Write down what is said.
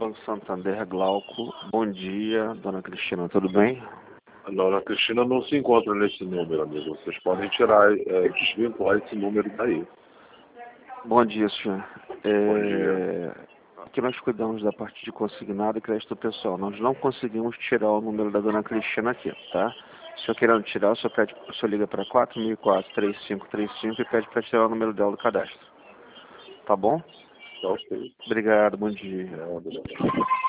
Banco Santander, Glauco. Bom dia, dona Cristina, tudo bem? A dona Cristina não se encontra nesse número, amigo. Vocês podem tirar, desvincular esse número daí. Bom dia, senhor. Bom dia. Aqui nós cuidamos da parte de consignado e crédito pessoal. Nós não conseguimos tirar o número da dona Cristina aqui, tá? Se eu querendo tirar, o senhor liga para 4004-3535 e pede para tirar o número dela do cadastro. Tá bom? Tá ok. Obrigado, bom dia. Não, beleza.